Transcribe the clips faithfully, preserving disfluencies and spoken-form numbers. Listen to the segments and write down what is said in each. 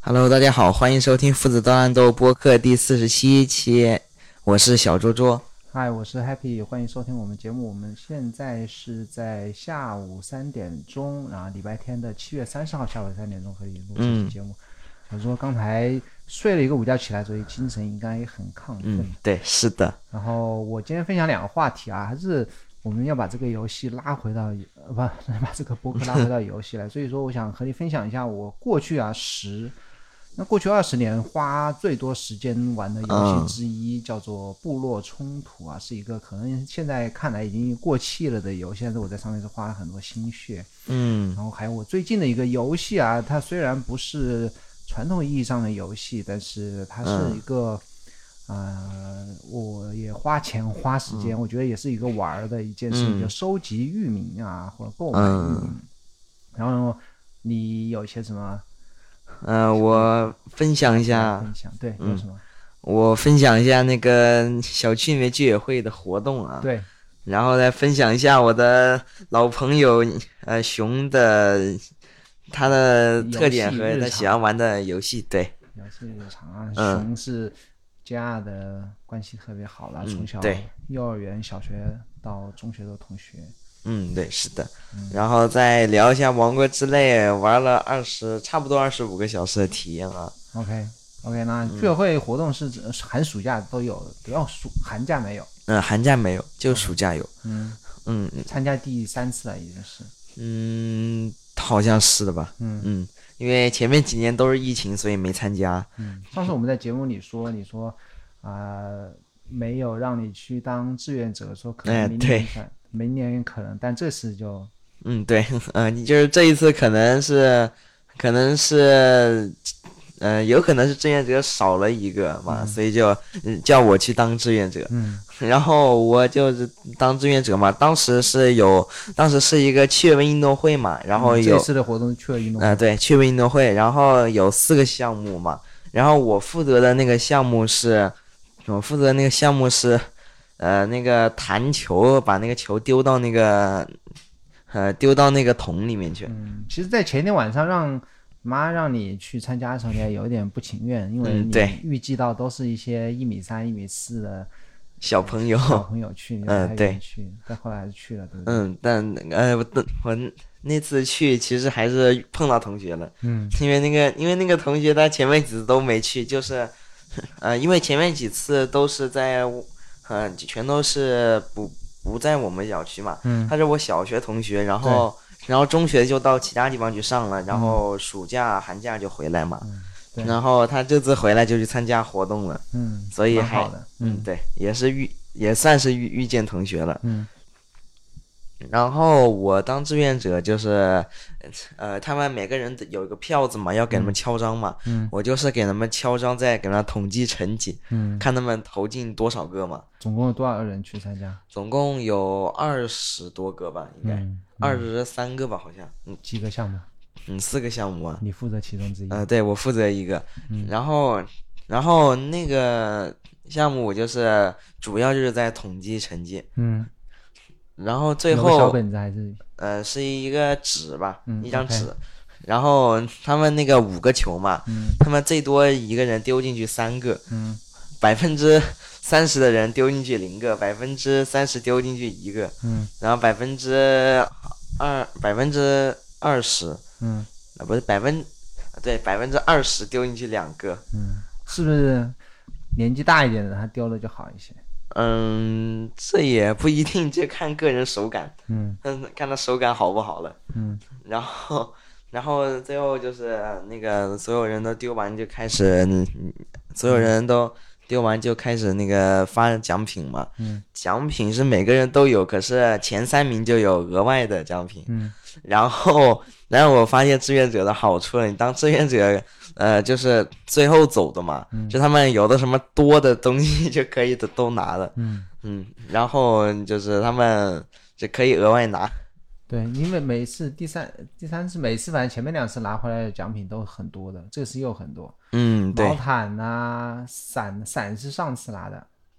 Hello，大家好，欢迎收听父子刀烂豆播客第四十七期，我是小周周。 嗨，我是 Happy， 欢迎收听我们节目。我们现在是在下午三点钟，然后礼拜天的七月三十号下午三点钟可以录这期节目。小周刚才睡了一个午觉起来，所以精神应该很亢奋。 嗯，对，是的。 然后我今天分享两个话题啊，还是我们要把这个游戏拉回到呃不，把这个播客拉回到游戏来。所以说，我想和你分享一下我过去啊十。那过去二十年花最多时间玩的游戏之一、嗯、叫做部落冲突啊，是一个可能现在看来已经过气了的游戏，但是我在上面是花了很多心血。 嗯， 然后还有我最近的一个游戏啊，它虽然不是传统意义上的游戏，但是它是一个、嗯、呃，我也花钱花时间、嗯、我觉得也是一个玩的一件事情、嗯、就收集域名啊或者购买域名、嗯、然后你有一些什么呃，我分享一下， 分享对，有什么、嗯？ 我分享一下那个小区里面居委会的活动啊， 对， 然后再分享一下我的老朋友呃熊的他的特点和他喜欢玩的游戏，对， 游戏日常啊，嗯、熊是 J R 的关系特别好了，从、嗯、小幼儿园、小学到中学的同学。 嗯，对，是的、嗯，然后再聊一下《王国之泪》，玩了二十，差不多二十五个小时的体验啊。 OK OK， 那居委会活动是指寒暑假都有，不要暑寒假没有。 嗯，寒假没有，就暑假有。 嗯嗯， 参加第三次了已经是。 嗯，好像是的吧。嗯嗯，因为前面几年都是疫情，所以没参加。 嗯，上次我们在节目里说，你说啊、呃、没有让你去当志愿者，说可能明年看。哎明年可能，但这次就， 嗯，对，嗯、呃，你就是这一次可能是，可能是，呃，有可能是志愿者少了一个嘛，嗯、所以就、嗯、叫我去当志愿者。 嗯， 然后我就是当志愿者嘛，当时是有，当时是一个趣味运动会嘛，然后有、 嗯、这次的活动是趣味运动会， 啊、呃，对，趣味运动会，然后有四个项目嘛，然后我负责的那个项目是，我负责的那个项目是。呃，那个弹球，把那个球丢到那个，呃，丢到那个桶里面去。 嗯，其实，在前天晚上让妈让你去参加的时候，你也有点不情愿，因为你预计到都是一些一米三、一米四的小朋友， 小朋友去， 嗯、呃，对， 去，但后来还是去了，对不对？ 嗯，但呃，我我那次去其实还是碰到同学了， 嗯， 因为那个因为那个同学他前面几次都没去，就是，呃，因为前面几次都是在。嗯，全都是不不在我们小区嘛， 嗯， 他是我小学同学，然后然后中学就到其他地方去上了，然后暑假、嗯、寒假就回来嘛、 嗯， 然后他这次回来就去参加活动了， 嗯， 所以还好的，嗯， 对，也是遇也算是遇遇见同学了， 嗯。 然后我当志愿者就是，呃，他们每个人有一个票子嘛，要给他们敲章嘛。 嗯。 我就是给他们敲章，再给他们统计成绩。 嗯。 看他们投进多少个嘛。 总共有多少个人去参加？ 总共有二十多个吧，应该二十三个吧，好像。嗯。 几个项目？ 嗯，四个项目啊。 你负责其中之一。 呃，对，我负责一个。 嗯。 然后，然后那个项目我就是主要就是在统计成绩。 嗯。 然后最后， 小本子还是呃，是一个纸吧， 嗯、 一张纸。 okay. 然后他们那个五个球嘛， 嗯、 他们最多一个人丢进去三个， 嗯， 百分之三十的人丢进去零个，百分之三十丢进去一个， 嗯， 然后百分之二百分之二十， 嗯， 啊不是百分，对百分之二十丢进去两个， 嗯，是不是年纪大一点的他丢了就好一些？ 嗯，这也不一定，就看个人手感。 嗯， 看他手感好不好了。 嗯， 然后，然后最后就是那个所有人都丢完就开始，嗯、所有人都丢完就开始那个发奖品嘛。 嗯， 奖品是每个人都有，可是前三名就有额外的奖品。 嗯， 然后，然后我发现志愿者的好处了，你当志愿者。呃，就是最后走的嘛， 嗯、 就他们有的什么多的东西就可以的都拿了， 嗯嗯，然后就是他们就可以额外拿。 对，因为每次第三第三次每次反正前面两次拿回来的奖品都很多的，这次又很多， 嗯，对， 毛毯啊，伞伞是上次拿的，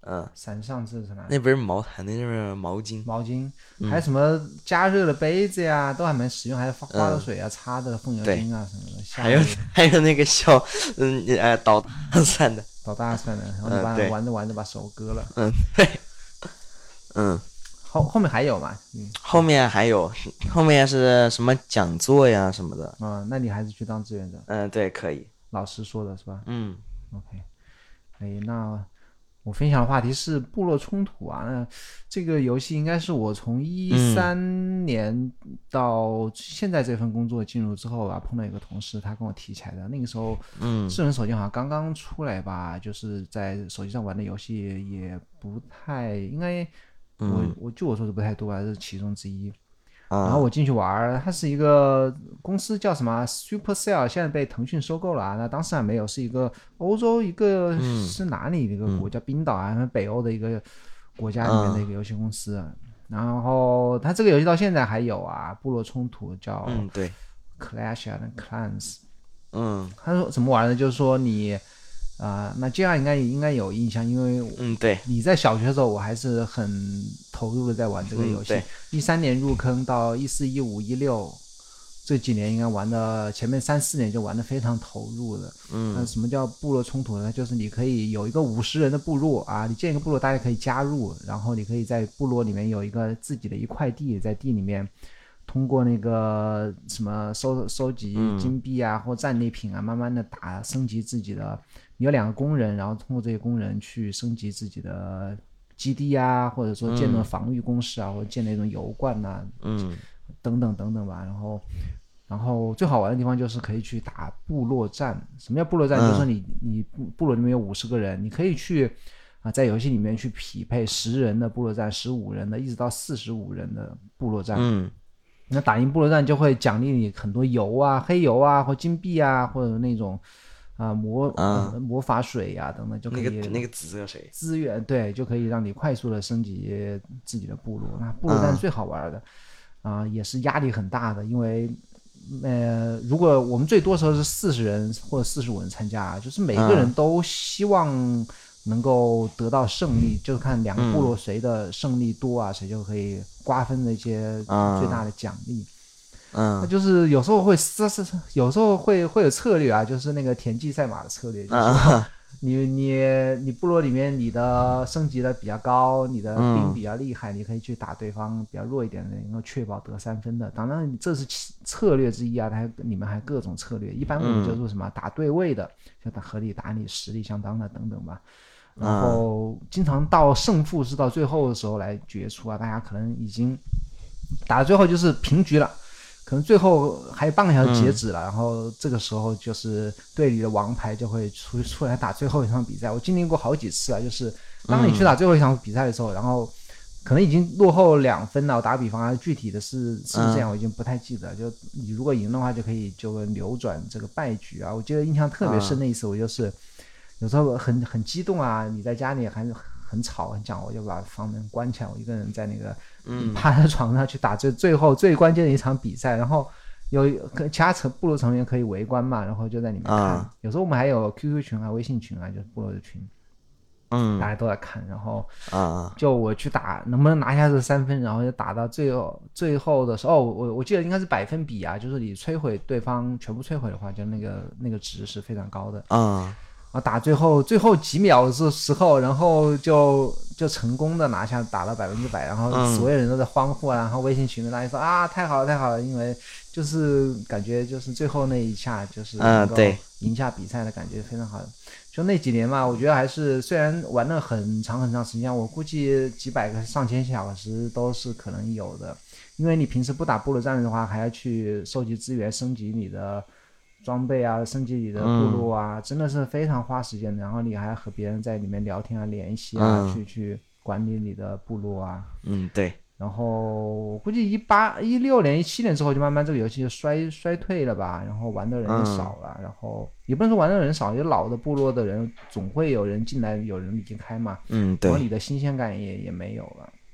嗯， 伞上是什么？ 那不是毛毯，那是毛巾。 毛巾， 嗯还有什么加热的杯子呀，都还蛮实用，还有花花露水啊、 嗯、 擦的风油对精啊什么的。 还有还有那个小嗯呃导弹伞的。 导大蒜的，然后你把嗯、对， 玩着玩着把手割了。 嗯对，嗯， 后后面还有嘛？嗯， 后面还有后面是什么讲座呀什么的。 啊、那你还是去当志愿者， 嗯、对，可以。 老师说的是吧嗯 ？OK，哎，那我分享的话题是部落冲突啊。那这个游戏应该是我从一三年到现在这份工作进入之后啊，碰到一个同事，他跟我提起来的。那个时候， 嗯智能手机好像刚刚出来吧，就是在手机上玩的游戏也不太应该，我嗯我据我说是不太多啊，这是其中之一。 啊， 然后我进去玩，它是一个公司叫什么 Supercell， 现在被腾讯收购了啊。那当时还没有，是一个欧洲一个嗯是哪里的一个国家，冰岛啊，北欧的一个国家里面的一个游戏公司。然后它这个游戏到现在还有啊，部落冲突叫嗯对， Clash and Clans。 嗯他说怎么玩呢？就是说你啊、呃那这样应该应该有印象，因为嗯对， 你在小学的时候，我还是很投入的在玩这个游戏嗯。 一三、年入坑到一四、一五、一六这几年，应该玩的前面三四年就玩的非常投入的。 嗯那什么叫部落冲突呢？就是你可以有一个五十人的部落啊，你建一个部落，大家可以加入，然后你可以在部落里面有一个自己的一块地，在地里面。通过那个什么收收集金币啊，或战利品啊，慢慢的打升级自己的。你有两个工人，然后通过这些工人去升级自己的基地啊，或者说建那种防御工事啊，或者建那种油罐呐、 嗯等等等等吧。然后，然后最好玩的地方就是可以去打部落战。什么叫部落战？ 嗯就是说你你部部落里面有五十个人，你可以去啊，在游戏里面去匹配十人的部落战、十五人的，一直到四十五人的部落战。 嗯那打赢部落战就会奖励你很多油啊、黑油啊，或金币啊，或者那种啊魔、 啊呃魔法水呀、等等，就可以那个那个紫色水。 资源，对，就可以让你快速的升级自己的部落。那部落战最好玩的啊、也是压力很大的，因为呃，如果我们最多时候是四十人或者四十五人参加，就是每个人都希望能够得到胜利，就看两个部落谁的胜利多啊，谁就可以瓜分那些最大的奖励。 嗯， 那就是有时候会是是有时候会会有策略啊，就是那个田忌赛马的策略，就是说你你你部落里面你的升级的比较高，你的兵比较厉害，你可以去打对方比较弱一点的，能够确保得三分的。当然这是策略之一啊，它还里面还各种策略。一般我们就说什么打对位的，就打和你打你实力相当的等等吧。然后经常到胜负是到最后的时候来决出啊，大家可能已经打到最后就是平局了。可能最后还有半个小时截止了、嗯，然后这个时候就是队里的王牌就会出出来打最后一场比赛。我经历过好几次啊，就是当你去打最后一场比赛的时候，嗯、然后可能已经落后两分了。我打比方啊，具体的是是不是这样，我已经不太记得。嗯、就你如果赢的话，就可以就扭转这个败局啊。我记得印象特别深的一次，我就是有时候很很激动啊，你在家里还很吵很讲，我就把房门关起来，我一个人在那个。嗯，趴在床上去打最最后最关键的一场比赛，然后有其他成部落成员可以围观嘛，然后就在里面看。啊、有时候我们还有 Q Q 群啊、微信群啊，就是部落的群，嗯，大家都在看。然后啊，就我去打，能不能拿下这三分，然后就打到最后最后的时候，哦，我我记得应该是百分比啊，就是你摧毁对方全部摧毁的话，就那个那个值是非常高的啊。啊，打最后最后几秒的时候，然后就就成功的拿下，打了百分之百，然后所有人都在欢呼啊，然后微信群的大家说啊，太好了太好了，因为就是感觉就是最后那一下就是能够赢下比赛的感觉非常好。就那几年嘛，我觉得还是虽然玩了很长很长时间，我估计几百个上千小时都是可能有的，因为你平时不打部落战的话，还要去收集资源，升级你的。装备啊，升级你的部落啊、嗯，真的是非常花时间的。然后你还和别人在里面聊天啊、联系啊，嗯、去去管理你的部落啊。 嗯，对。 然后我估计一八一六年、一七年之后，就慢慢这个游戏就衰衰退了吧。然后玩的人也少了，嗯、然后也不能说玩的人少，有老的部落的人总会有人进来，有人离开嘛。嗯，对。然后你的新鲜感也也没有了。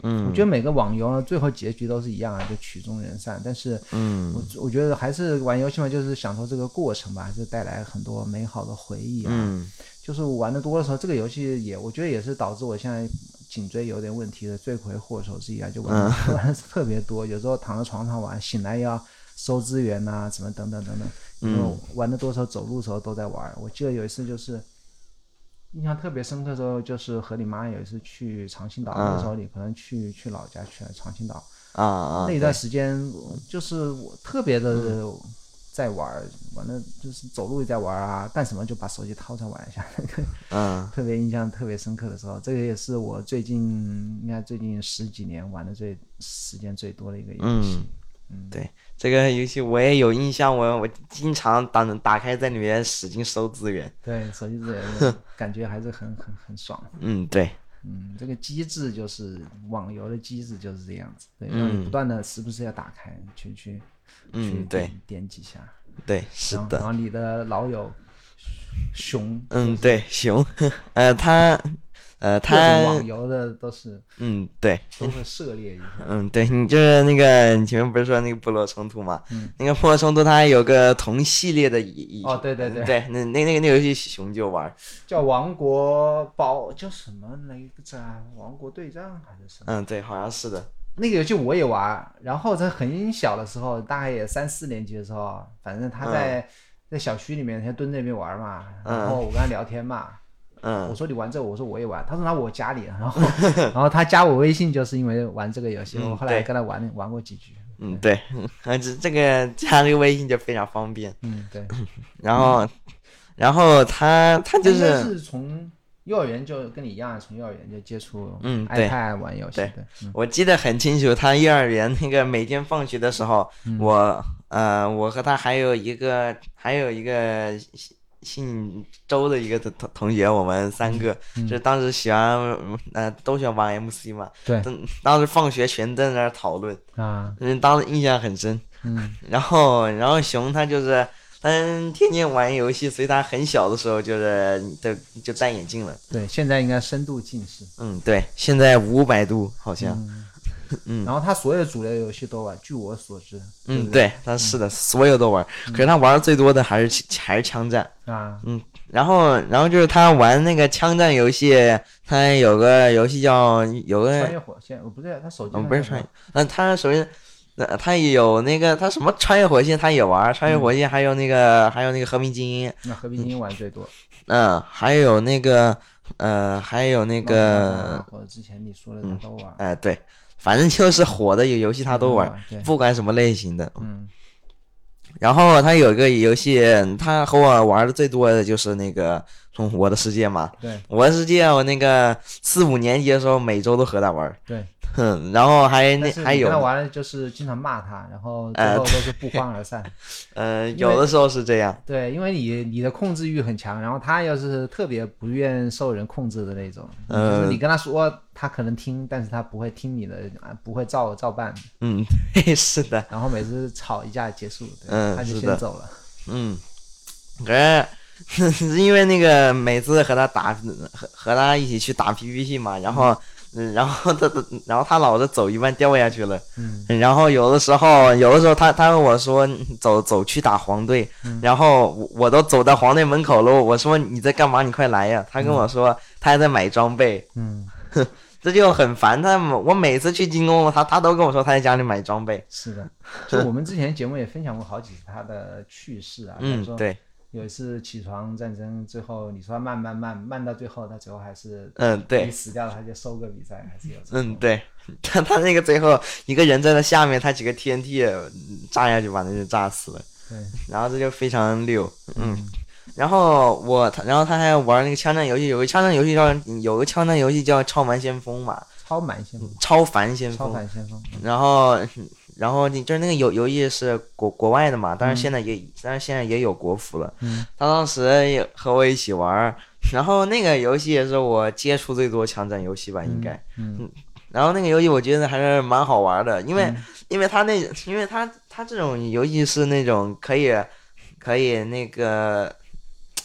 嗯， 我觉得每个网游呢，最后结局都是一样啊，就曲终人散。但是， 嗯， 我我觉得还是玩游戏嘛，就是享受这个过程吧，还是带来很多美好的回忆啊。 嗯， 就是我玩的多的时候，这个游戏也，我觉得也是导致我现在颈椎有点问题的罪魁祸首之一啊，就玩、嗯、玩的特别多，有时候躺在床上玩，醒来要收资源啊，什么等等等等。因为玩的多的时候，走路的时候都在玩。我记得有一次就是印象特别深刻的时候，就是和你妈有一次去长青岛，嗯、那个时候你可能去去老家去了长青岛啊啊， 那一段时间就是我特别的在玩，玩的就是走路也在玩啊，干什么就把手机掏出来玩一下，嗯，特别印象特别深刻的时候，这个也是我最近应该最近十几年玩的最时间最多的一个游戏。 嗯嗯，对，这个游戏我也有印象，我我经常打打开在里面使劲收资源。 对，手机资源感觉还是很很很爽。 嗯，对， 嗯，这个机制就是网游的机制就是这样子，对，让你不断的时不时要打开去去嗯，对， 点几下。 对，是的。 然后你的老友熊， 嗯，对，熊，呃，他。呃，他网游的都是， 嗯，对， 都会涉猎一下。 嗯，对，你就是那个，你前面不是说那个部落冲突嘛？ 嗯， 那个部落冲突它还有个同系列的一哦，对对对， 对，那那那个那游戏熊就玩， 叫王国宝，叫什么来着？王国对战还是什么？ 嗯，对，好像是的。 那个游戏我也玩，然后在很小的时候，大概也三四年级的时候，反正他在、嗯、在小区里面，他蹲那边玩嘛，然后我跟他聊天嘛。 嗯， 我说你玩这个，我说我也玩。他说那我家里，然后然后他加我微信就是因为玩这个游戏， 嗯、 我后来跟他玩玩过几局。 嗯，对，嗯，这这个加这个微信就非常方便。 嗯，对。 然后，嗯、然后他他就是他是从幼儿园就跟你一样，从幼儿园就接触嗯 iPad 玩游戏。 对， 对嗯、 我记得很清楚，他幼儿园那个每天放学的时候， 嗯、 我呃我和他还有一个还有一个。姓周的一个同同学，我们三个、嗯、就是当时喜欢，呃，都喜欢玩 M C 嘛。 对。 当时放学全在那儿讨论啊， 嗯，当时印象很深。 嗯。 然后，然后熊他就是，嗯，天天玩游戏，所以他很小的时候就是就就戴眼镜了。 对，现在应该深度近视。 嗯，对，现在五百度好像。 嗯。 嗯， 然后他所有主流游戏都玩，据我所知。 嗯， 对, 对，他是的，嗯、所有都玩。可是他玩的最多的还是还是枪战啊。 嗯，然后然后就是他玩那个枪战游戏，他有个游戏叫有个穿越火线，哦不对，他手机嗯不是穿越，嗯他手机，呃他有那个他什么穿越火线他也玩，穿越火线还有那个、嗯、还有那个和平精英。 那和平精英玩最多。 嗯，还有那个呃还有那个或者之前你说的他都玩。 哎、呃、对。反正就是火的游戏他都玩， 嗯、 不管什么类型的。 嗯。 然后他有一个游戏，他和我玩的最多的就是那个《我的世界》嘛。 对。 我的世界，我那个四五年级的时候，每周都和他玩。 对。 哼，然后还那还有。 跟他玩就是经常骂他，然后最后都是不欢而散。 呃，有的时候是这样。 对，因为你你的控制欲很强，然后他又是特别不愿受人控制的那种。嗯。就是你跟他说，他可能听，但是他不会听你的，不会照照办。 嗯，是的。 然后每次吵一架结束，对嗯， 他就先走了。 嗯，可是是因为那个每次和他打和和他一起去打 P V P 嘛，然后。嗯，然后他，然后他老是走一半掉下去了。 嗯， 然后有的时候，有的时候他他跟我说走走去打黄队， 嗯、 然后我都走到黄队门口了，我说你在干嘛？你快来呀！他跟我说他还在买装备。 嗯， 这就很烦他。我每次去进攻，他他都跟我说他在家里买装备。 是的，就我们之前节目也分享过好几次他的趣事啊。 嗯，对。 有一次起床战争，最后你说慢慢慢慢到最后，他最后还是嗯对， 你死掉了他就收个比赛，还是有。 嗯对，他他那个最后一个人在他下面，他几个 T N T 炸下去把那人炸死了。 对， 然后这就非常溜。嗯，然后我他然后他还玩那个枪战游戏，有个枪战游戏叫有个枪战游戏叫超蛮先锋嘛。 超蛮先锋。 超凡先锋。 超凡先锋。 然后。然后你就是那个游游戏是国国外的嘛，但是现在也，但是现在也有国服了。 嗯， 他当时也和我一起玩，然后那个游戏也是我接触最多枪战游戏吧，应该。 嗯。嗯然后那个游戏我觉得还是蛮好玩的，因为、 嗯、 因为他那因为他他这种游戏是那种可以可以那个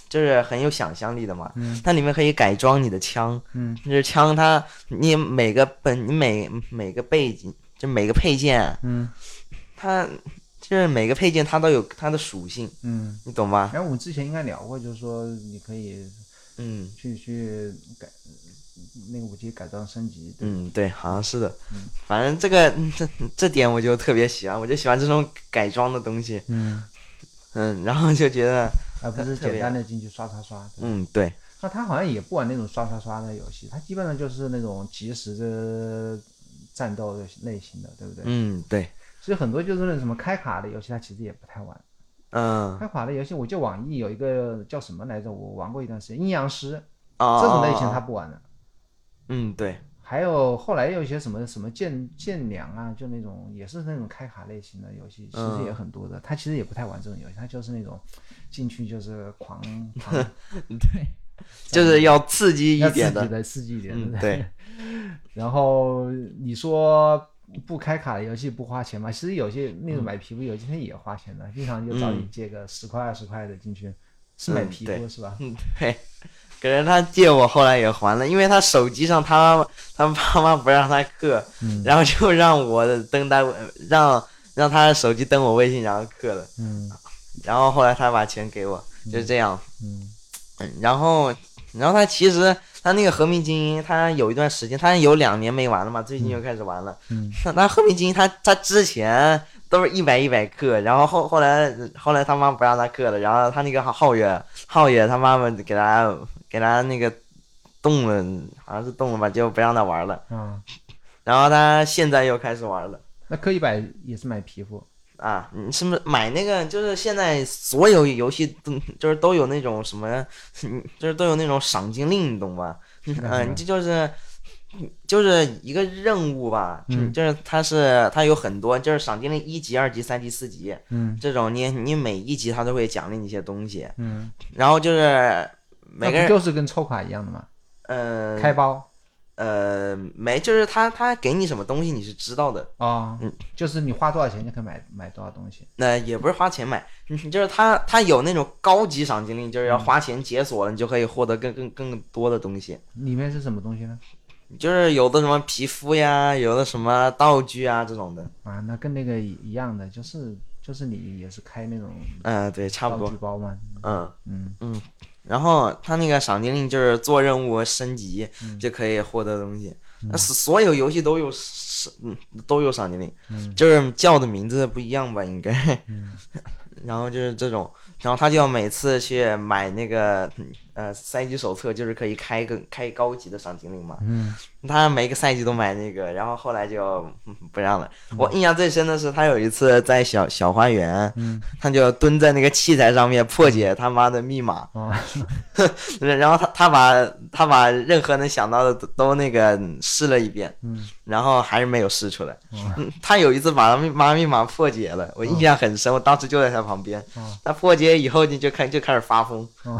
就是很有想象力的嘛。 嗯它里面可以改装你的枪， 嗯就是枪它你每个本你每每个背景就每个配件， 嗯它就是每个配件它都有它的属性， 嗯。 你懂吗？ 然后我们之前应该聊过，就是说你可以嗯去去改那个武器改装升级。对嗯，对，好像是的。 嗯反正这个这这点我就特别喜欢，我就喜欢这种改装的东西。 嗯， 嗯，然后就觉得， 而不是简单的进去刷刷刷。对嗯，对， 那他好像也不玩那种刷刷刷的游戏，他基本上就是那种即时的战斗的类型的，对不对？ 嗯，对， 所以很多就是那什么开卡的游戏，他其实也不太玩。 嗯， 开卡的游戏，我记得网易有一个叫什么来着，我玩过一段时间，阴阳师啊， 这种类型他不玩的。 嗯，对， 还有后来有一些什么什么剑剑娘啊，就那种也是那种开卡类型的游戏，其实也很多的。他其实也不太玩这种游戏，他就是那种进去就是狂狂， 对，就是要刺激一点的， 要刺激的刺激一点， 嗯， 对不对， 然后你说不开卡的游戏不花钱吗？其实有些那种买皮肤游戏它也花钱的，经常就找你借个十块二十块的进去，是买皮肤、 嗯、 是吧？ 嗯，对。可是他借我后来也还了，因为他手机上他他爸妈不让他氪， 嗯、 然后就让我登他让让他手机登我微信，然后氪了。 嗯， 然后后来他把钱给我，就是这样。 嗯嗯，然后然后他其实他那个和平精英，他有一段时间，他有两年没玩了嘛，最近又开始玩了。 嗯， 那和平精英他他之前都是一百一百氪，然后后后来后来他妈不让他氪了，然后他那个皓月皓月他妈妈给他给他那个动了，好像是动了吧，就不让他玩了。 啊， 然后他现在又开始玩了。 那氪一百也是买皮肤啊，你是不是买那个？就是现在所有游戏都就是都有那种什么，就是都有那种赏金令，你懂吧？嗯，这就是就是一个任务吧， 嗯， 就是它是它有很多，就是赏金令一级、二级、三级、四级， 嗯， 这种你你每一级它都会奖励你一些东西， 嗯， 然后就是每个人那不就是跟抽卡一样的吗？ 呃， 开包。 呃，没，就是他他给你什么东西你是知道的啊、哦，嗯，就是你花多少钱就可以买买多少东西。 那、呃、也不是花钱买，就是他他有那种高级赏金令，就是要花钱解锁了，你就可以获得更更更多的东西。 里面是什么东西呢？ 就是有的什么皮肤呀，有的什么道具啊这种的。 啊，那跟那个一样的，就是就是你也是开那种嗯、呃，对，差不多道具包嘛。 嗯嗯嗯。然后他那个赏金令就是做任务升级、 嗯、 就可以获得东西， 嗯、 那所有游戏都有嗯都有赏金令、 嗯， 就是叫的名字不一样吧应该。 嗯、 然后就是这种，然后他就要每次去买那个呃赛季手册，就是可以开个开高级的赏金令嘛。 嗯， 他每个赛季都买那个，然后后来就、嗯、不让了、 嗯。 我印象最深的是他有一次在小小花园， 嗯， 他就蹲在那个器材上面破解他妈的密码。 哦、 然后他他把他把任何能想到的都都那个试了一遍， 嗯， 然后还是没有试出来。 哦嗯、他有一次把他密码密码破解了，我印象很深，我当时就在他旁边。 哦、 他破解以后你就开就开始发疯。 哦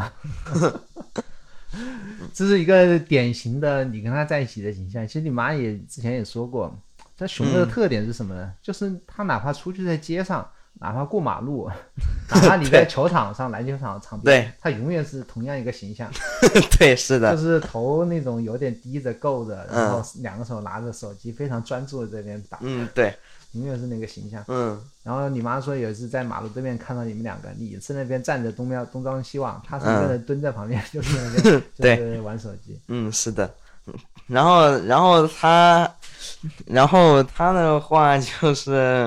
这是一个典型的你跟他在一起的形象。其实你妈也之前也说过，这熊的特点是什么呢？嗯、就是他哪怕出去在街上，哪怕过马路，哪怕你在球场上篮球场场边， 对， 他永远是同样一个形象。 对，是的， 就是头那种有点低着够着，然后两个手拿着手机，非常专注的这边打。 嗯，对， 永远是那个形象。 嗯。 然后你妈说有一次在马路对面看到你们两个，你是那边站着东瞄东张西望，他是一个人蹲在旁边，嗯、就是那边就是玩手机。 嗯，是的。然后，然后他，然后他的话就是，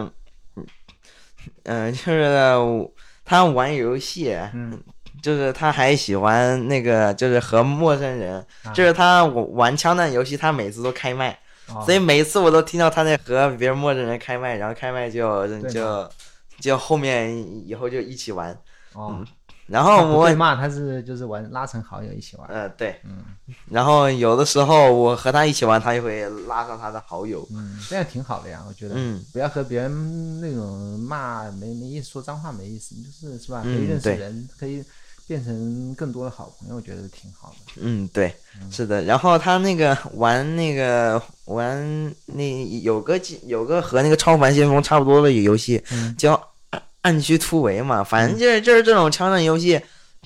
嗯、呃，就是他玩游戏， 嗯， 就是他还喜欢那个，就是和陌生人， 啊、 就是他玩枪弹游戏，他每次都开麦。 哦、 所以每次我都听到他在和别人陌生人开麦，然后开麦就就就后面以后就一起玩。 哦， 嗯、然后我对嘛，他是就是玩拉成好友一起玩。 呃，对， 嗯。 然后有的时候我和他一起玩，他也会拉上他的好友。 嗯，这样挺好的呀，我觉得。 嗯。 不要和别人那种骂没没意思，说脏话没意思，就是是吧？可以嗯、 认识人，可以变成更多的好朋友，我觉得挺好的。 嗯，对， 嗯、 是的。然后他那个玩那个玩那有个有个和那个超凡先锋差不多的游戏， 嗯、 叫暗区突围嘛，反正就是就是这种枪战游戏，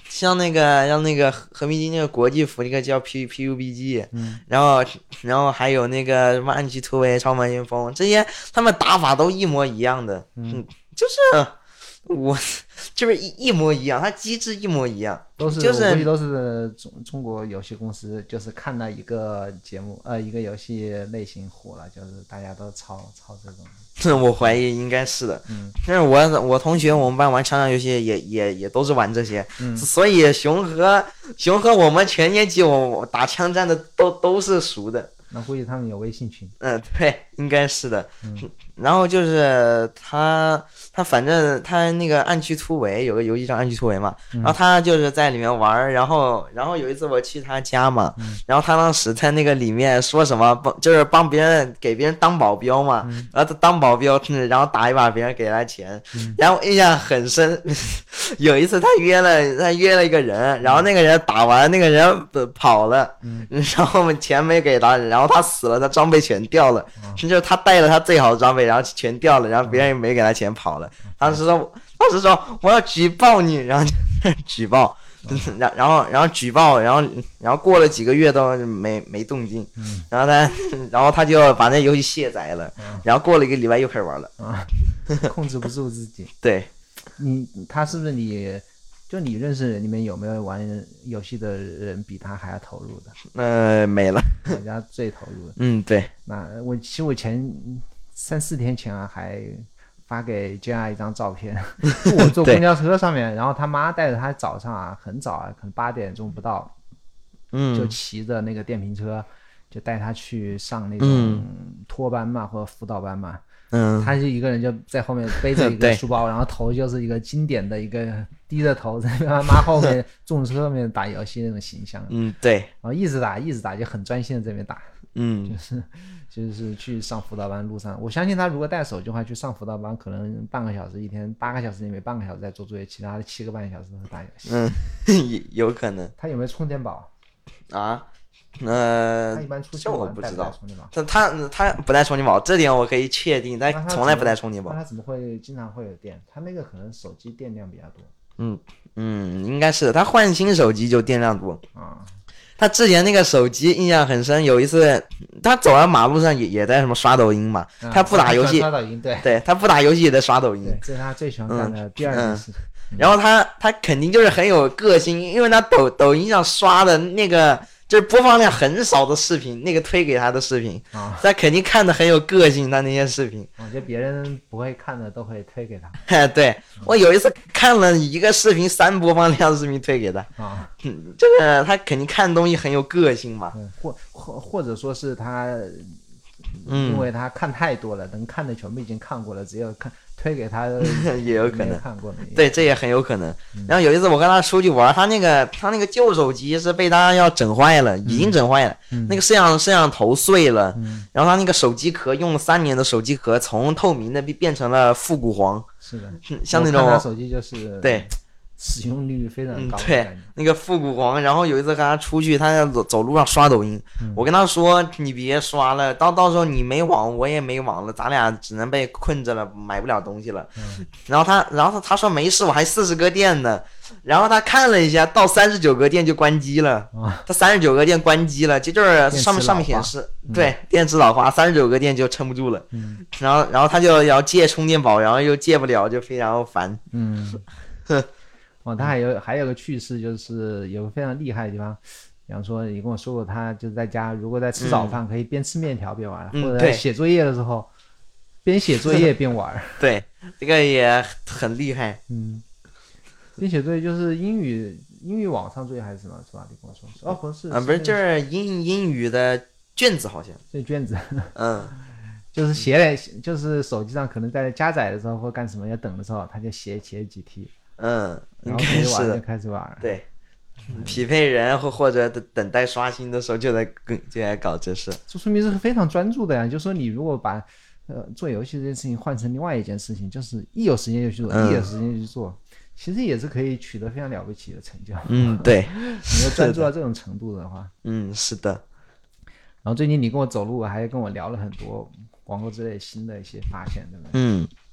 像那个像那个和平精英那个国际服，那个叫 P P U B G， 嗯， 然后然后还有那个什么暗区突围、超凡先锋这些，他们打法都一模一样的， 嗯， 就是我就是一一模一样，它机制一模一样， 都是就是我估计都是中中国游戏公司，就是看到一个节目呃一个游戏类型火了，就是大家都抄抄这种。 我怀疑应该是的。 嗯， 但是我我同学我们班玩枪战游戏也也也都是玩这些， 嗯， 所以熊和熊和我们全年级我我打枪战的都都是熟的。 那估计他们有微信群。 嗯，对，应该是的。 嗯， 然后就是他，他反正他那个暗区突围有个游戏叫暗区突围嘛， 嗯， 然后他就是在里面玩，然后然后有一次我去他家嘛， 嗯， 然后他当时在那个里面说什么帮就是帮别人给别人当保镖嘛， 嗯， 然后他当保镖，嗯然后打一把别人给他钱， 嗯， 然后我印象很深，有一次他约了他约了一个人，然后那个人打完那个人呃跑了， 嗯， 然后我们钱没给他，然后他死了，他装备全掉了， 嗯， 就是他带了他最好的装备，然后全掉了，然后别人也没给他钱跑了。当时说，当时说我要举报你，然后就举报，然然后然后举报，然后然后过了几个月都没没动静， 嗯， 然后他然后他就把那游戏卸载了， 嗯， 然后过了一个礼拜又开始玩了。 啊，控制不住自己。 对， 你他是不是你就你认识人里面有没有玩游戏的人比他还要投入的？ 呃，没了。 人家最投入的。 嗯，对， 那我其实我前三四天前啊还发给 J R 一张照片，我坐公交车上面，然后他妈带着他早上啊很早啊，可能八点钟不到， 嗯， 就骑着那个电瓶车，就带他去上那种嗯托班嘛、或者辅导班嘛。 嗯， 他就一个人就在后面背着一个对书包，然后头就是一个经典的一个低着头在他妈后面重车后面打游戏那种形象。 嗯，对， 然后一直打一直打，就很专心的这边打。 嗯， 就是就是去上辅导班路上，我相信他如果带手机的话，去上辅导班可能半个小时一天，八个小时里面半个小时在做作业，其他的七个半小时都是打游戏。 嗯，有可能他有没有充电宝？ 啊。呃他一般出去这我玩带不知道带充电宝。 他他他不带充电宝，这点我可以确定，他那他从来不怎么带充电宝。 那他怎么会经常会有电？他那个可能手机电量比较多嗯嗯，应该是的，他换新手机就电量多。 啊。 他之前那个手机印象很深，有一次他走在马路上也也在什么刷抖音嘛， 啊他不打游戏， 刷抖音，对对他不打游戏也在刷抖音对，。这是他最喜欢干的第二件事。 然后他他肯定就是很有个性，因为他抖抖音上刷的那个就是播放量很少的视频，那个推给他的视频， 啊， 他肯定看的很有个性，他那些视频。 我觉得别人不会看的都会推给他对，我有一次看了一个视频三播放量的视频推给他， 啊。 嗯，这个他肯定看东西很有个性嘛。 嗯，或或或者说是他， 嗯因为他看太多了，能看的全部已经看过了，只有看推给他也有可能没看过的。 对，这也很有可能。 嗯然后有一次我跟他出去玩，他那个他那个旧手机是被他要整坏了，已经整坏了， 嗯那个摄像摄像头碎了， 嗯， 然后他那个手机壳用了三年的手机壳从透明的变变成了复古黄， 是的， 像那我看他种手机就是对使用率非常嗯对高的感觉。 那个复古黄。然后有一次跟他出去，他在走走路上刷抖音， 嗯我跟他说你别刷了，到到时候你没网我也没网了，咱俩只能被困着了，买不了东西了。 嗯然后他，然后他他说没事，我还四十个电呢。然后他看了一下，到三十九个电就关机了。 啊， 他三十九个电关机了，这就是上面电池老化上面显示， 嗯对，电池老化，三十九个电就撑不住了。 嗯然后然后他就要借充电宝，然后又借不了，就非常烦。 嗯，哦，他还有还有个趣事，就是有个非常厉害的地方。比方说，你跟我说过，他就是在家，如果在吃早饭，可以边吃面条边玩， 嗯或者对在写作业的时候，边写作业边玩。 对，这个也很厉害。 嗯，边写作业就是英语英语网上作业还是什么，是吧？你跟我说，哦，不是， 啊，不是，就是英英语的卷子好像。 这卷子， 嗯， 就是写了，就是手机上可能在加载的时候或干什么要等的时候，他就写写几题， 嗯，应然后该是的可以玩就。开始玩。 对，匹配人或或者等等待刷新的时候就在跟就在搞这事。 这说明是非常专注的呀。就说你如果把呃做游戏这件事情换成另外一件事情，就是一有时间就去做， 嗯一有时间就去做，其实也是可以取得非常了不起的成就。 嗯，对， 你要专注到这种程度的话。 嗯，是的。 然后最近你跟我走路，还跟我聊了很多网络之类新的一些发现，对不对？ 嗯，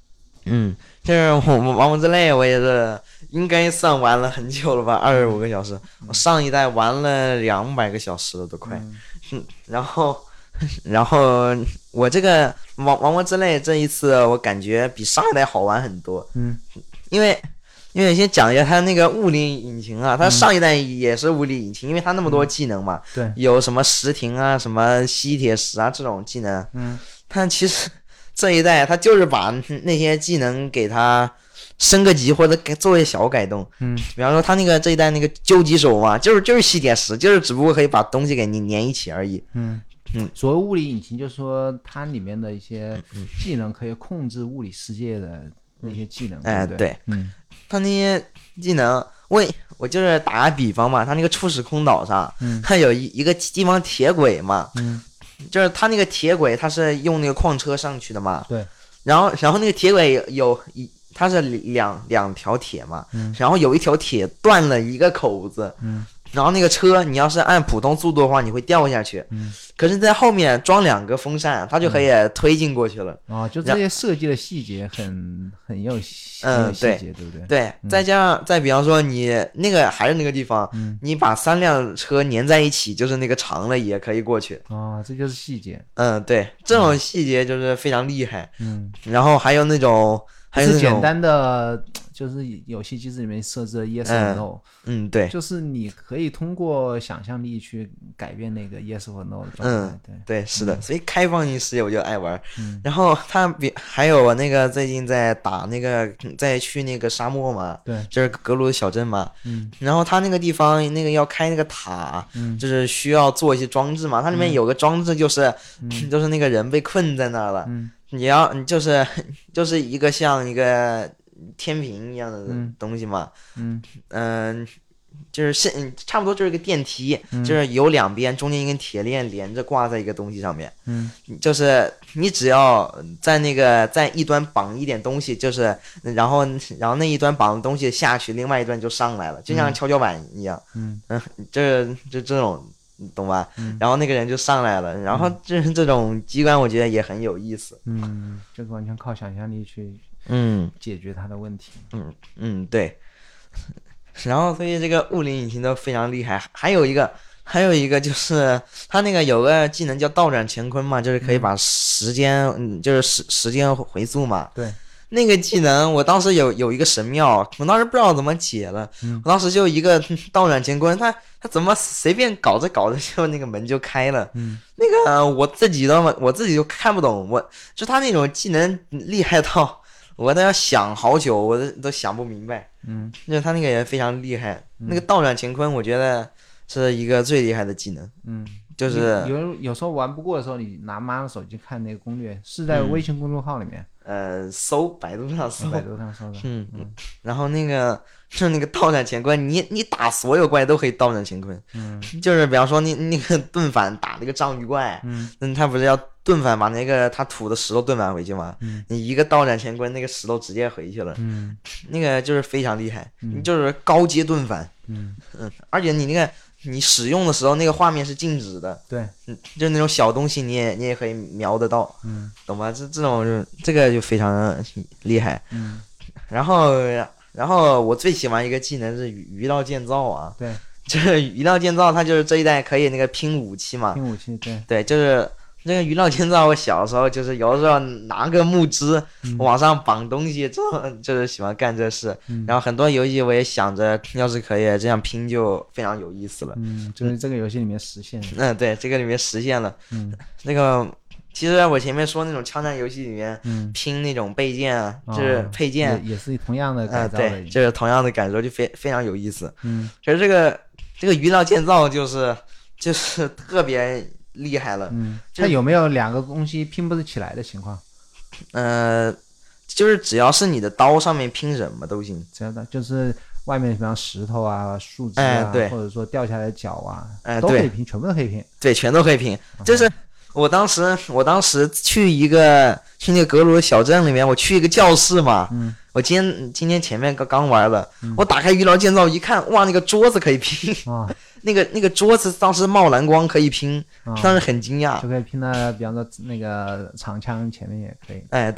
嗯，就是我们王国之泪，我也是应该算玩了很久了吧，二十五个小时。我上一代玩了两百个小时了，都快。嗯，然后，然后我这个王王国之泪这一次，我感觉比上一代好玩很多。 嗯， 因为因为先讲一下它那个物理引擎啊，它上一代也是物理引擎，因为它那么多技能嘛， 对， 有什么石庭啊、什么吸铁石啊这种技能。 嗯， 它其实这一代它就是把那些技能给它升个级或者给做一些小改动。 嗯， 比方说它那个这一代那个究极手嘛，就是就是吸铁石，就是只不过可以把东西给你粘一起而已。 嗯嗯，所谓物理引擎，就是说它里面的一些技能可以控制物理世界的那些技能。 哎， 对， 对， 嗯， 它那些技能，我我就是打个比方嘛，它那个初始空岛上， 嗯， 它有一一个地方铁轨嘛， 嗯， 就是它那个铁轨它是用那个矿车上去的嘛， 对， 然后然后那个铁轨有有一它是两两条铁嘛， 嗯， 然后有一条铁断了一个口子， 嗯， 然后那个车你要是按普通速度的话，你会掉下去， 嗯， 可是在后面装两个风扇，它就可以推进过去了。 哦，就这些设计的细节很很有细嗯很有细节，对不对？ 对，再加上再比方说你那个还是那个地方， 嗯， 你把三辆车粘在一起，就是那个长了也可以过去。 哦，这就是细节。 嗯，对，这种细节就是非常厉害。 嗯， 然后还有那种还有那种是简单的，就是游戏机制里面设置的 yes or no。 嗯，对， 就是你可以通过想象力去改变那个 yes or no 的状态。 嗯， 对对，是的，所以开放性世界我就爱玩。 嗯， 然后他比还有我那个最近在打那个在去那个沙漠嘛， 对， 就是格鲁小镇嘛。 嗯， 然后他那个地方那个要开那个塔， 嗯， 就是需要做一些装置嘛。它里面有个装置就是， 嗯、 就是那个人被困在那儿了， 嗯， 你要你就是就是一个像一个天平一样的东西嘛。 嗯嗯。呃就是是差不多就是一个电梯， 嗯、 就是有两边中间一根铁链连着挂在一个东西上面。 嗯， 就是你只要在那个在一端绑一点东西，就是然后然后那一端绑的东西下去，另外一端就上来了，就像跷跷板一样。 嗯嗯，这就这种懂吧？ 嗯， 然后那个人就上来了，然后这这种机关我觉得也很有意思。 嗯，这个完全靠想象力去嗯解决它的问题。 嗯嗯，对。然后所以这个物理引擎都非常厉害，还有一个还有一个就是它那个有个技能叫倒转乾坤嘛，就是可以把时间嗯就是时时间回溯嘛。 对。 那个技能我当时有有一个神庙，我当时不知道怎么解了， 嗯、 我当时就一个倒转乾坤，他他怎么随便搞着搞着就那个门就开了。 嗯， 那个、呃、我自己都我自己就看不懂，我就他那种技能厉害到我都要想好久，我都都想不明白。 嗯， 就是他那个也非常厉害，嗯、那个倒转乾坤，我觉得是一个最厉害的技能。 嗯， 就是有有时候玩不过的时候，你拿妈的手机看那个攻略，是在微信公众号里面。 嗯、呃，搜百度上搜， 百度上搜的。 嗯嗯，然后那个就是那个倒转乾坤，你你打所有怪都可以倒转乾坤。 嗯， 就是比方说你那个盾反打那个章鱼怪， 嗯， 嗯，他不是要盾反把那个他吐的石头盾反回去吗？ 嗯， 你一个倒转乾坤，那个石头直接回去了。 嗯， 那个就是非常厉害， 嗯、 你就是高阶盾反。 嗯嗯，而且你那个你使用的时候，那个画面是静止的。 对， 嗯，就是那种小东西，你也你也可以瞄得到。 嗯， 懂吗？这这种就这个就非常厉害。 嗯， 然后然后我最喜欢一个技能是鱼道建造啊。 对， 就是鱼道建造，它就是这一代可以那个拼武器嘛。 拼武器，对。 对，就是那个鱼道建造，我小时候就是有的时候拿个木枝、嗯、往上绑东西，这种就是喜欢干这事。 嗯、 然后很多游戏我也想着，要是可以这样拼，就非常有意思了。 嗯，就是这个游戏里面实现了。 嗯，对，这个里面实现了。 嗯， 那个。其实我前面说那种枪战游戏里面， 嗯， 拼那种备件啊，嗯、就是配件、 哦、也, 也是同样的改造的、 呃，对，就是同样的感受，就非非常有意思。 嗯， 可是这个这个鱼道建造就是就是特别厉害了。 嗯，它有没有两个东西拼不起来的情况？ 呃，就是只要是你的刀上面拼什么都行， 只要的就是外面比方石头啊、树枝啊、 哎、对， 或者说掉下来的脚啊， 哎、 都可以拼，全部都可以拼。 对，全都可以拼，就是。我当时，我当时去一个去那个格鲁小镇里面，我去一个教室嘛。 嗯。 我今天今天前面刚刚玩了， 嗯、 我打开鱼道建造一看，哇，那个桌子可以拼。 啊。 那个那个桌子当时冒蓝光可以拼， 啊、 当时很惊讶。 就可以拼到，比方说那个长枪前面也可以。 哎，对，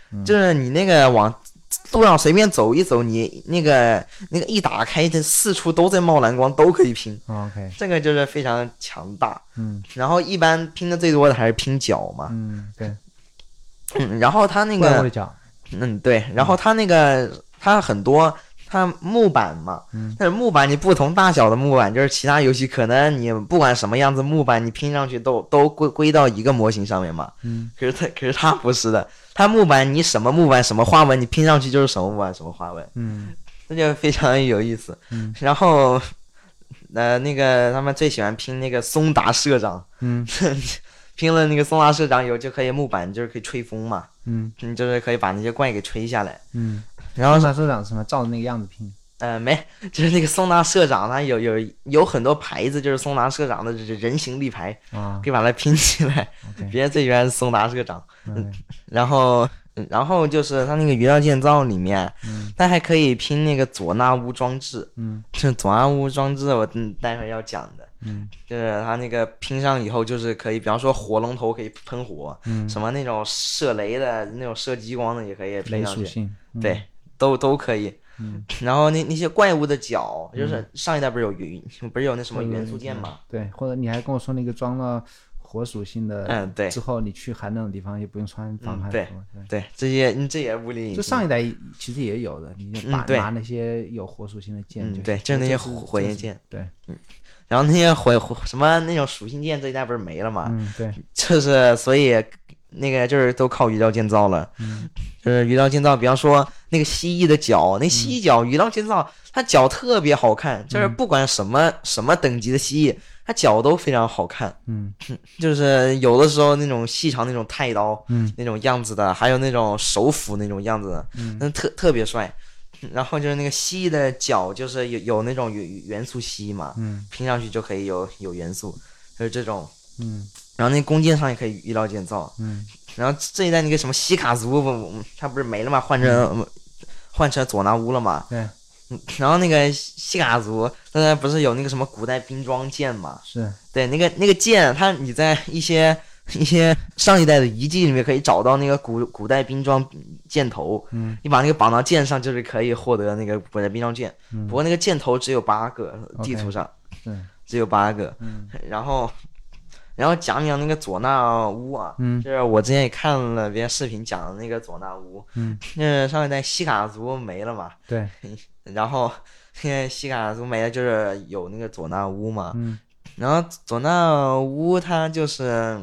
就是你那个往路上随便走一走，你那个那个一打开，这四处都在冒蓝光，都可以拼。 OK， 这个就是非常强大。 嗯， 然后一般拼的最多的还是拼脚嘛。 嗯，对， 嗯，然后它那个， 怪物的脚， 嗯，对，然后它那个它很多。它木板嘛， 嗯， 但是木板你不同大小的木板，就是其他游戏可能你不管什么样子木板，你拼上去都都归归到一个模型上面嘛。 嗯， 可是它可是它不是的，它木板你什么木板什么花纹，你拼上去就是什么木板什么花纹。 嗯， 这就非常有意思。 嗯， 然后，呃，那个他们最喜欢拼那个松达社长， 嗯， 拼了那个松达社长以后就可以木板就是可以吹风嘛， 嗯， 你就是可以把那些怪给吹下来。 嗯， 然后松达社长什么照着那个样子拼， 呃，没，就是那个松达社长，他有有有很多牌子，就是松达社长的人形立牌， 啊可以把它拼起来。 ，OK， 别人最喜欢是松达社长。 嗯， 然后，然后就是他那个鱼料建造里面， 嗯， 他还可以拼那个佐纳乌装置。 嗯， 这佐纳乌装置我嗯待会儿要讲的， 嗯， 就是它那个拼上以后，就是可以，比方说火龙头可以喷火， 嗯， 什么那种射雷的、那种射激光的也可以拼雷上去， 属性，嗯， 对，都都可以。 嗯， 然后那那些怪物的脚，就是上一代不是有元，不是有那什么元素键吗？ 对，或者你还跟我说那个装了火属性的， 嗯，对， 之后你去寒冷的地方也不用穿防寒服， 对对，这些嗯这也物理隐就上一代其实也有的，你就把嗯对拿那些有火属性的箭就行， 嗯对，就是那些这火火焰键， 对， 然后那些火火什么那种属性键这一代不是没了吗？ 嗯，对， 就是所以那个就是都靠鱼料建造了， 嗯， 就是鱼料建造，比方说那个蜥蜴的脚，那蜥蜴脚鱼料建造，它脚特别好看，就是不管什么什么等级的蜥蜴，它脚都非常好看。 嗯， 就是有的时候那种细长那种太刀， 嗯， 那种样子的，还有那种手斧那种样子的， 嗯， 那特特别帅。然后就是那个蜥蜴的脚，就是有有那种元元素蜥嘛， 嗯， 拼上去就可以有有元素，就是这种。 嗯， 然后那弓箭上也可以鱼料建造。 嗯， 然后这一代那个什么西卡族，不他不是没了嘛，换成、嗯、换成佐纳乌了嘛。 对。 然后那个西卡族，现在不是有那个什么古代兵装剑嘛？ 是。 对，那个那个剑，它你在一些一些上一代的遗迹里面可以找到那个古古代兵装箭头。 嗯。 你把那个绑到剑上，就是可以获得那个古代兵装剑。 嗯。 不过那个箭头只有八个，地图上。 对。 只有八个。 嗯。 然后。然后讲讲那个佐纳乌啊， 嗯， 就是我之前也看了别人视频讲的那个佐纳乌， 嗯， 那上一代西卡族没了嘛， 对， 然后现在西卡族没了，就是有那个佐纳乌嘛， 嗯， 然后佐纳乌它就是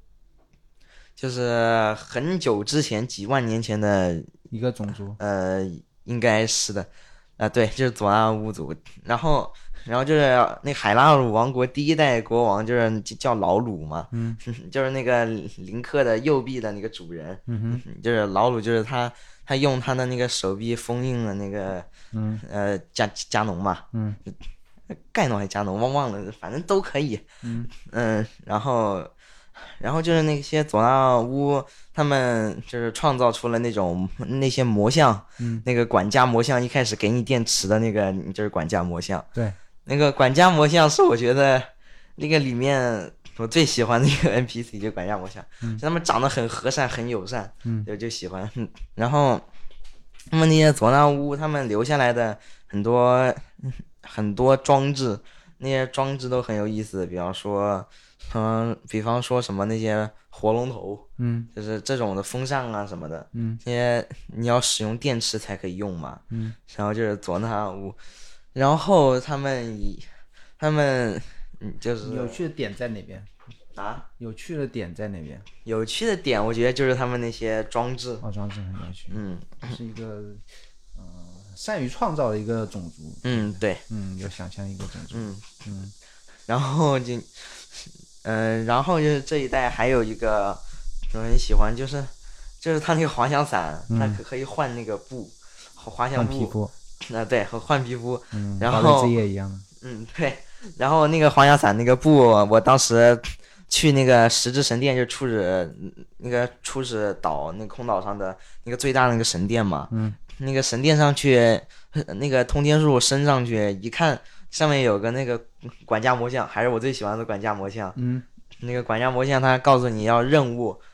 就是很久之前几万年前的一个种族， 呃，应该是的，啊、呃，对，就是佐纳乌族，然后。然后就是那海拉鲁王国第一代国王，就是叫老鲁嘛， 嗯， 就是那个林克的右臂的那个主人， 嗯哼，就是老鲁，就是他，他用他的那个手臂封印了那个， 嗯， 呃，加加农嘛， 嗯， 盖农还是加农，忘忘了，反正都可以， 嗯嗯，然后，然后就是那些佐纳乌，他们就是创造出了那种那些魔像， 嗯， 那个管家魔像，一开始给你电池的那个就是管家魔像， 对。 那个管家魔像是我觉得那个里面我最喜欢的一个 N P C， 就管家魔像， 嗯， 就他们长得很和善很友善， 嗯， 就就喜欢。嗯，然后他们那些佐纳乌他们留下来的很多很多装置，那些装置都很有意思，比方说，嗯，比方说什么那些火龙头， 嗯， 就是这种的风扇啊什么的， 嗯， 那些你要使用电池才可以用嘛， 嗯， 然后就是佐纳乌。然后他们以他们嗯就是有趣的点在哪边啊？ 有趣的点在哪边？ 有趣的点，我觉得就是他们那些装置， 哦，装置很有趣， 嗯， 是一个呃善于创造的一个种族， 嗯，对， 嗯，有想象一个种族， 嗯嗯， 然后就嗯、呃，然后就是这一代还有一个我很喜欢，就是就是他那个滑翔伞， 嗯、 它可可以换那个布，滑翔布， 换皮肤。 那、呃、对，和换皮肤， 嗯， 然后之夜一样的， 嗯，对，然后那个滑翔伞那个布，我当时去那个石之神殿，就初始那个初始岛那个空岛上的那个最大的那个神殿嘛， 嗯， 那个神殿上去，那个通天树升上去一看，上面有个那个管家魔像，还是我最喜欢的管家魔像， 嗯， 那个管家魔像他告诉你要任务，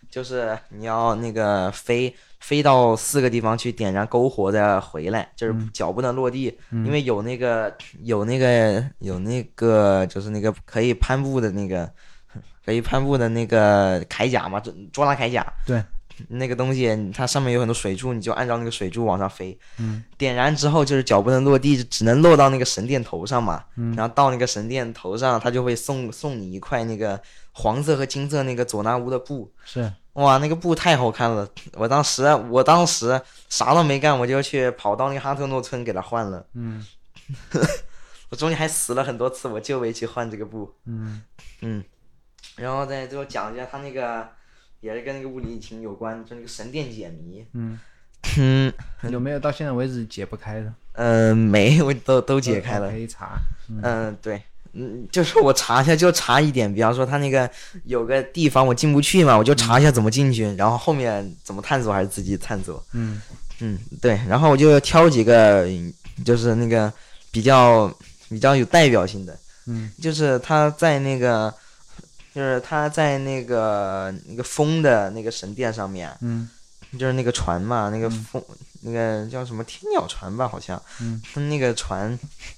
就是你要那个飞飞到四个地方去点燃篝火再回来，就是嗯脚不能落地， 嗯因为有那个有那个有那个就是那个可以攀布的那个可以攀布的那个铠甲嘛，捉捉拿铠甲。 对， 那个东西它上面有很多水柱，你就按照那个水柱往上飞。 嗯点燃之后就是脚不能落地，只能落到那个神殿头上嘛。 嗯然后到那个神殿头上，他就会送送你一块那个黄色和金色那个佐纳乌的布。 是， 哇，那个布太好看了！我当时我当时啥都没干，我就去跑到那个哈特诺村给他换了。 嗯我中间还死了很多次，我就为去换这个布。 嗯嗯，然后再最后讲一下他那个也是跟那个物理引擎有关，就那个神殿解谜。 嗯， 嗯有没有到现在为止解不开的？ 呃，没，我都都解开了可。以查。嗯嗯，对，嗯，就是我查一下，就查一点，比方说他那个有个地方我进不去嘛，我就查一下怎么进去，然后后面怎么探索还是自己探索。 嗯嗯，对，然后我就挑几个，嗯就是那个比较比较有代表性的， 嗯就是他在那个，就是他在那个那个风的那个神殿上面， 嗯就是那个船嘛，那个嗯风，那个叫什么天鸟船吧，好像， 嗯他那个船，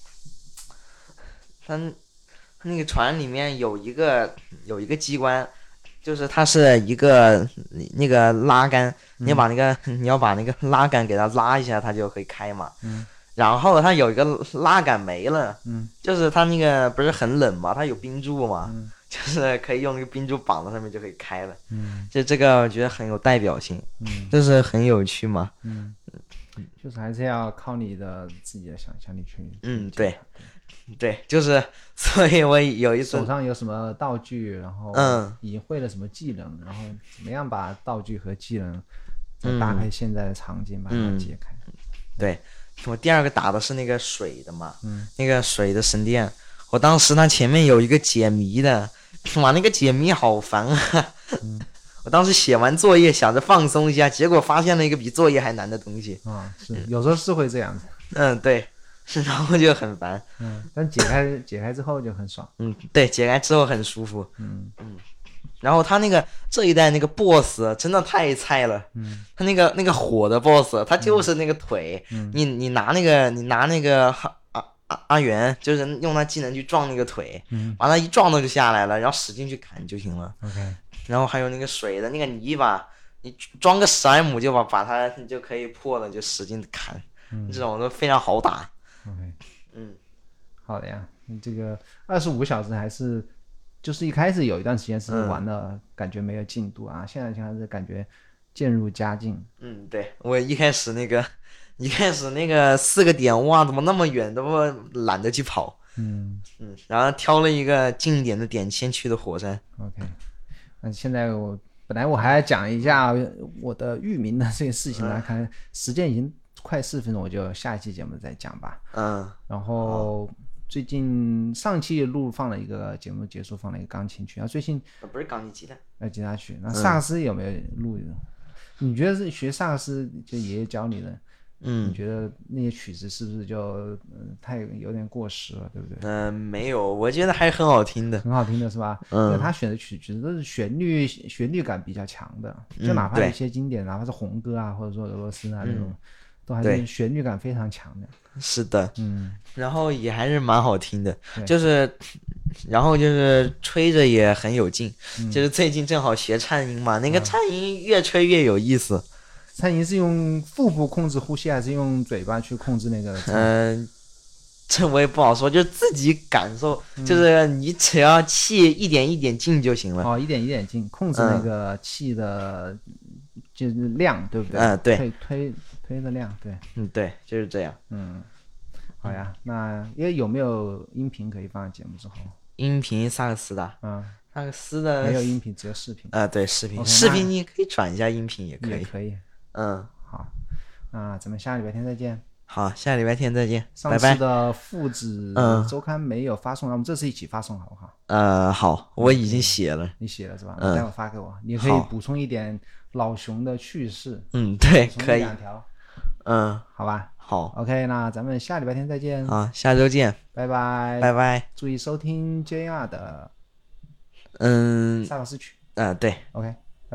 他他那个船里面有一个有一个机关，就是它是一个那个拉杆，你要把那个你要把那个拉杆给它拉一下，它就可以开嘛。 嗯然后它有一个拉杆没了， 嗯就是它那个不是很冷嘛，它有冰柱嘛， 嗯就是可以用那个冰柱绑到上面就可以开了。 嗯就这个我觉得很有代表性， 嗯就是很有趣嘛。 嗯，就是还是要靠你的自己的想象力去。 嗯，对，对，就是，所以我有一次手上有什么道具，然后嗯已经会了什么技能，然后怎么样把道具和技能再嗯搭配现在的场景把它嗯解开。 对，我第二个打的是那个水的嘛， 嗯那个水的神殿。我当时它前面有一个解谜的，哇，那个解谜好烦啊！ 嗯我当时写完作业想着放松一下，结果发现了一个比作业还难的东西。 啊，是有时候是会这样子。 嗯，对，是，然后就很烦。 嗯，但解开解开之后就很爽。 嗯，对，解开之后很舒服。 嗯然后他那个这一代那个 boss 真的太菜了， 嗯他那个那个火的 boss，他就是那个腿， 嗯你你拿那个你拿那个哈阿阿阿元，就是用他技能去撞那个腿， 嗯完了，一撞到就下来了，然后使劲去砍就行了。 ，OK。 然后还有那个水的那个泥巴，你装个十 M 就把把它就可以破了，就使劲砍， 嗯这种都非常好打。 OK， 嗯好的呀。你这个二十五小时还是，就是一开始有一段时间是嗯玩的，感觉没有进度啊，现在现在是感觉渐入佳境。 嗯，对，我一开始那个一开始那个四个点，哇，怎么那么远，都懒得去跑。 嗯嗯，然后挑了一个近一点的点，先去的火山。 ，OK。那现在我本来我还要讲一下我的域名的这个事情呢，看时间已经快四分钟，我就下一期节目再讲吧。 嗯然后最近上期录放了一个节目结束，放了一个钢琴曲，然后最近呃不是钢琴吉他。 呃吉他曲。那萨克斯有没有录？你觉得是学萨克斯就爷爷教你的？你嗯觉得那些曲子是不是就嗯太有点过时了，对不对？ 嗯、呃没有，我觉得还是很好听的。 很好听的是吧？ 嗯因为他选的曲曲子都是旋律旋律感比较强的，就嗯对哪怕一些经典，哪怕是红歌啊，或者说俄罗斯啊这种，都还是对旋律感非常强的。 是的， 嗯， 然后也还是蛮好听的， 对就是，然后就是吹着也很有劲， 嗯就是最近正好学颤音嘛，那个颤音越吹越有意思。 蔡琴是用腹部控制呼吸，还是用嘴巴去控制那个唱？ 嗯、这我也不好说，就自己感受，就是你只要气一点一点进就行了。 哦，一点一点进，控制那个气的，就是量，对不对？ 嗯对推推推的量，对。 嗯，对，就是这样。 嗯，好呀。那因为有没有音频可以放在节目之后？ 音频萨克斯的， 嗯， 萨克斯的没有音频，只有视频。 呃，对，视频 OK， 视那频你可以转一下音频也可以。 也可以。 嗯， 好，那咱们下礼拜天再见。 好，下礼拜天再见， 上次拜拜。 的父子嗯周刊没有发送，那我们这次一起发送好不好？ 呃，好，我已经写了。 你写了是吧？ 嗯你待会儿发给我，你可以好补充一点老熊的趣事， 嗯，对， 补充可以。 一两条， 嗯， 好吧好， ？OK，那咱们下礼拜天再见， 好，下周见， 拜拜， 拜拜。 注意收听 J R 的嗯， 萨克斯曲呃，对。 ，OK，拜拜。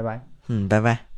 嗯，拜拜。